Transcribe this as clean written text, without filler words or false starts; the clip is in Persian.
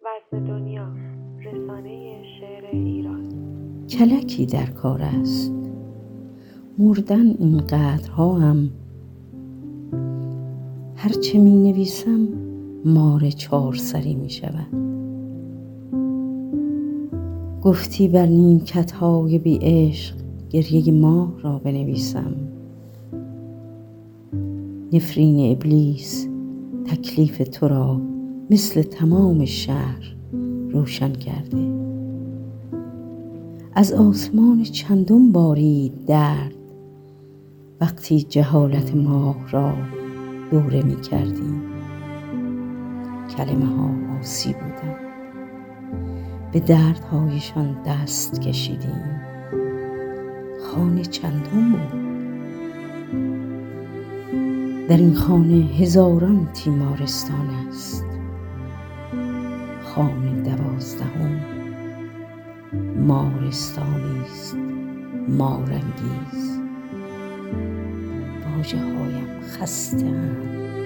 وزن دنیا، رسانه شعر ایران. کلکی در کار است، مردن اینقدرها هم. هرچه می نویسم مار 4 سری می شود. گفتی بر نیمکت‌های بی عشق گریه ماه را بنویسم. نفرین ابلیس تکلیف تو را مثل تمام شهر روشن کرده. از آسمان چندم بارید درد وقتی جهالت ماه را دوره می کردیم. کلمه ها آسی بودند، به دردهایشان دست کشیدیم. خانه چندم بود. در این خانه هزاران تیمارستان است. خانه 12 مارستانی است مارانگیز. واژه هایم خسته اند،